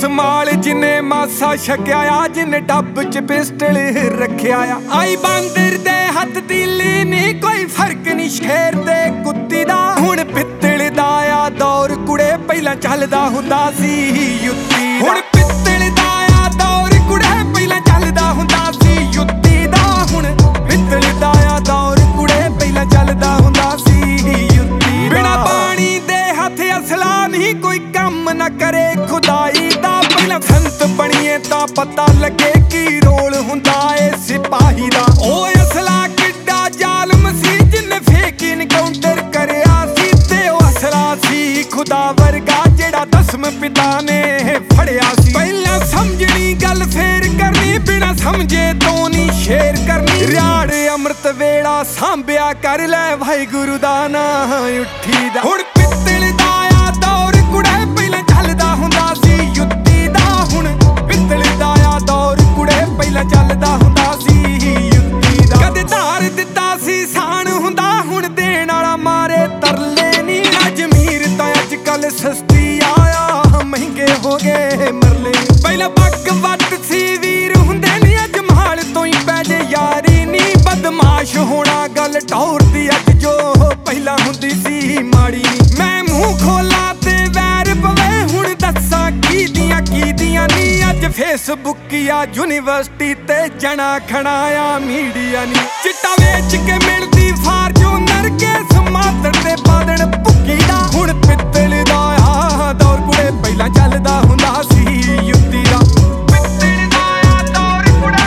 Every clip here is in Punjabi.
ਸਮਾਲ ਜਿਨੇ ਮਾਸਾ ਛਕਿਆ ਆ, ਜਿਨੇ ਡੱਬ ਚ ਪਿਸਟਲ ਰੱਖਿਆ ਆ। ਆਈ ਬਾਂਦਰ ਦੇ ਹੱਥ ਤੀਲੀ ਨੀ, ਕੋਈ ਫਰਕ ਨੀ ਸ਼ੇਰ ਤੇ ਕੁੱਤੀ ਦਾ। ਹੁਣ ਪਿੱਤਲ ਦਾ ਆ ਦੌਰ ਕੁੜੇ, ਪਹਿਲਾਂ ਚੱਲਦਾ ਹੁੰਦਾ ਸੀ ਯੁੱਤੀ ਦਾ। ਹੁਣ ਪਿੱਤਲ ਦਾ ਆ ਦੌਰ ਕੁੜੇ, ਪਹਿਲਾਂ ਚੱਲਦਾ ਹੁੰਦਾ ਸੀ ਯੁੱਤੀ ਦਾ। ਹੁਣ ਪਿੱਤਲ ਦਾ ਆ ਦੌਰ ਕੁੜੇ, ਪਹਿਲਾਂ ਚੱਲਦਾ ਹੁੰਦਾ ਸੀ ਯੁੱਤੀ ਦਾ। ਬਿਨਾ ਪਾਣੀ ਦੇ ਹੱਥ ਅਸਲਾ ਨਹੀਂ, ਕੋਈ ਕੰਮ ਨਾ ਕਰੇ ਖੁਦਾਈ ਦਾ। ਪਹਿਲਾਂ ਸੰਤ ਬਣੀਏ ਤਾਂ ਪਤਾ ਲੱਗੇ ਕੀ ਰੋਲ ਹੁੰਦਾ ਏ ਸਿਪਾਹੀ ਦਾ। ਉਹ ਅਸਲਾ ਕਿੱਡਾ ਜ਼ਾਲਮ ਸੀ, ਜਿਨੇ ਫੇਕ ਇਨਕਾਊਂਟਰ ਕਰਿਆ ਸੀ। ਤੇ ਉਹ ਅਸਲਾ ਸੀ ਖੁਦਾ ਵਰਗਾ, ਜਿਹੜਾ ਦਸਮ ਪਿਤਾ ਨੇ ਫੜਿਆ ਸੀ। ਪਹਿਲਾਂ ਸਮਝਣੀ ਗੱਲ ਫੇਰ ਕਰਨੀ, ਬਿਨਾ ਸਮਝੇ ਤੋਂ ਨੀ ਸ਼ੇਰ ਕਰਨੀ। ਰਿਆੜ ਅੰਮ੍ਰਿਤ ਵੇਲਾ ਸਾਂਭਿਆ ਕਰ, ਲੈ ਵਾਹਿਗੁਰੂ ਦਾ ਨਾਂ ਉੱਠੀ ਦਾ। ਹੁਣ ਪਿੱਤਲ ਦਾ ਆ ਦੌਰ ਕੁੜੇ, ਪਹਿਲਾਂ ਚੱਲਦਾ ਹੁੰਦਾ ਸੀ ਯੁੱਤੀ ਦਾ। ਹੁਣ ਪਿੱਤਲ ਦਾ ਆ ਦੌਰ ਕੁੜੇ, ਪਹਿਲਾਂ ਚੱਲਦਾ ਹੁੰਦਾ ਸੀ ਯੁੱਤੀ ਦਾ। ਕਦੇ ਧਾਰ ਦਿੱਤਾ ਸੀ ਸਾਨ ਹੁੰਦਾ, ਹੁਣ ਦੇਣ ਵਾਲਾ ਮਾਰੇ ਤਰਲੇ ਨੀ। ਅਜਮੀਰ ਤਾਂ ਅੱਜ ਕੱਲ ਸਸਤੀ ਆਇਆ, ਮਹਿੰਗੇ ਹੋ ਗਏ ਮਰਲੇ। ਪਹਿਲਾਂ ਪੱਗ ਵੱਟ ਸੀ ਵੀਰ ਹੁੰਦੇ ਨੀ, ਅੱਜ ਮਹਾਲ ਤੋਂ ਹੀ ਪੈ ਜੇ ਯਾਰੀ ਨੀ। ਬਦਮਾਸ਼ ਹੋਣਾ ਗੱਲ ਟੌਰ ਦੀ, ਅੱਜ ਜੋ ਪਹਿਲਾਂ ਹੁੰਦੀ ਸੀ ਮਾੜੀ ਨੀ। ਮੈਂ ਮੂੰਹ ਖੋਲਾਂ ਤੇ ਵੈਰ ਪਵੇ, ਹੁਣ ਦੱਸਾਂ ਕੀਦੀਆਂ ਨੀ। ਅੱਜ ਫੇਸਬੁੱਕ ਆ ਯੂਨੀਵਰਸਿਟੀ ਤੇ ਜਣਾ ਖਣਾ ਆ ਮੀਡੀਆ ਨੀ। ਚਿੱਟਾ ਵੇਚ ਕੇ ਮਿਲਦੀ ਫਾਰਚੂਨਰ, ਕੇਸ ਮਾਤੜ ਤੇ ਬਾਦਣ ਭੁੱਕੀ ਦਾ। ਹੁਣ ਪਿੱਤਲ ਦਾ ਆ ਦੌਰ ਕੁੜੇ, ਪਹਿਲਾਂ ਚੱਲਦਾ ਹੁੰਦਾ ਸੀ ਯੁੱਤੀ ਦਾ। ਪਿੱਤਲ ਦਾ ਆ ਦੌਰ ਕੁੜੇ,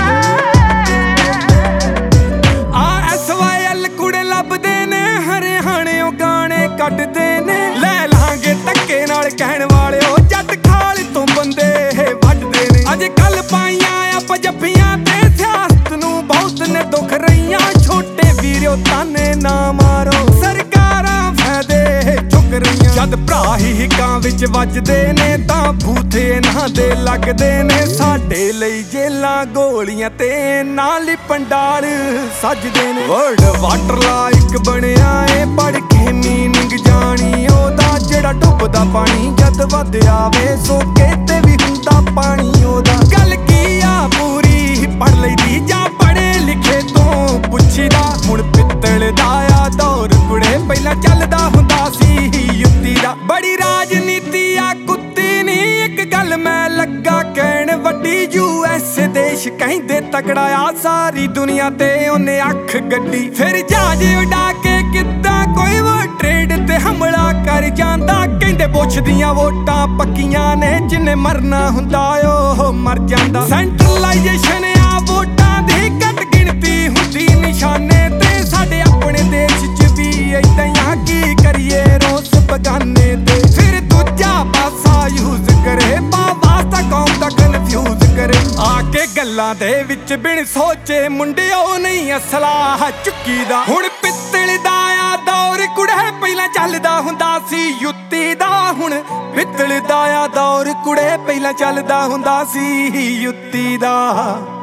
SYL ਕੁੜੇ ਲੱਭਦੇ ਨੇ, ਹਰਿਆਣਿਓਂ ਗਾਣੇ ਕੱਢਦੇ ਨੇ। ਲੈ ਲਾਂਗੇ ਧੱਕੇ ਨਾਲ ਕਹਿਣ ਵਾਲਿਓ, ਜੱਟ ਖਾਲ ਤੋਂ ਬੰਦੇ ਵੱਢਦੇ ਨੇ। ਅੱਜ ਕੱਲ ਪਾਈਆਂ ਆ ਪੰਜਾਬੀਆਂ ਤੇ ਸਿਆਸਤ ਨੂੰ ਬਹੁਤ ਨੇ ਦੁੱਖ ਰਹੀਆਂ। ਛੋਟੇ ਵੀਰੋ ਤਾਨੇ ਨਾ ਮਾਰੋ, ਸਰਕਾਰਾਂ ਫਾਇਦੇ ਚੁੱਕ ਰਹੀਆਂ। ਜਦ ਭਰਾ ਹੀ ਹਿੱਕਾਂ ਵਿੱਚ ਵੱਜਦੇ ਨੇ, ਤਾਂ ਬੂਥੇ ਇਹਨਾਂ ਦੇ ਲੱਗਦੇ ਨੇ। ਸਾਡੇ ਲਈ ਜੇਲਾਂ ਗੋਲੀਆਂ ਤੇ ਨਾਲ ਹੀ ਪੰਡਾਲ ਸੱਜਦੇ ਨੇ। ਵਰਲਡ ਵਾਟਰ ਲਾਇਕ ਬਣਿਆ ਏ, ਪੜ੍ਹ ਕੇ ਮੀਨਿੰਗ ਜਾਣੀ ਉਹਦਾ। ਜਿਹੜਾ ਡੁੱਬਦਾ ਪਾਣੀ ਜਦ ਵੱਧ ਆਵੇ, ਸੋਕੇ ਤੇ ਵੀ ਹੁੰਦਾ ਪਾਣੀ ਉਹਦਾ। ਗੱਲ ਕੀ ਆ ਪੂਰੀ ਪੜ੍ਹ ਲਈਦੀ, ਜਾਂ ਪੜ੍ਹੇ ਲਿਖੇ ਤੋਂ ਪੁੱਛੀਦਾ। ਹੁਣ ਪਿੱਤਲ ਦਾ ਆ ਦੌਰ ਕੁੜੇ, ਪਹਿਲਾਂ ਚੱਲਦਾ ਹੁੰਦਾ ਸੀ ਯੁੱਤੀ ਦਾ। ਬੜੀ ਰਾਜਨੀਤੀ ਆ ਕੁੱਤੀ ਨੀ, ਇੱਕ ਗੱਲ ਮੈਂ ਲੱਗਾ ਕਹਿਣ ਵੱਡੀ। US ਦੇਸ਼ ਕਹਿੰਦੇ ਤਕੜਾ ਆ, ਸਾਰੀ ਦੁਨੀਆ ਤੇ ਉਹਨੇ ਅੱਖ ਗੱਡੀ। ਫਿਰ ਜਹਾਜ਼ ਉਡਾ ਕੇ ਕਿੱਦਾਂ ਕੋਈ ਉਹ ਟ੍ਰੇਡ ਤੇ ਹਮਲਾ ਕਰ ਜਾਂਦਾ। ਕਹਿੰਦੇ ਬੁਸ਼ ਦੀਆਂ ਵੋਟਾਂ ਪੱਕੀਆਂ ਨੇ, ਜਿੰਨੇ ਮਰਨਾ ਹੁੰਦਾ ਉਹ ਮਰ ਜਾਂਦਾ। ਸੈਂਟਰਲਾਈਜੇਸ਼ਨ ਆ ਵੋਟਾਂ ਦੀ, ਘੱਟ ਗਿਣਤੀ ਹੁੰਦੀ ਨਿਸ਼ਾਨੇ ਤੇ। ਸਾਡੇ ਆਪਣੇ ਦੇਸ਼ 'ਚ ਵੀ ਏਦਾਂ ਆ, ਕੀ ਕਰੀਏ ਰੋਸ ਬਗਾਨੇ ਤੇ। ਫਿਰ ਦੂਜਾ ਪਾਸਾ ਯੂਜ਼ ਕਰੇ, ਵਾਸਤਾ ਕੌਮ ਦਾ ਕਨਫਿਊਜ਼ ਕਰੇ। ਆ ਕੇ ਗੱਲਾਂ ਦੇ ਵਿੱਚ ਬਿਨ ਸੋਚੇ ਮੁੰਡਿਓ, ਨਹੀਂ ਅਸਲਾ ਚੁੱਕੀ ਦਾ। ਹੁਣ ਪਿੱਤਲ ਦਾ ਆ ਦੌਰ ਕੁੜੇ, ਪਹਿਲਾਂ ਚੱਲਦਾ ਹੁੰਦਾ ਸੀ ਯੁੱਤੀ ਦਾ। ਹੁਣ ਪਿੱਤਲ ਦਾ ਆ ਦੌਰ ਕੁੜੇ, ਪਹਿਲਾਂ ਚੱਲਦਾ ਹੁੰਦਾ ਸੀ ਯੁੱਤੀ ਦਾ।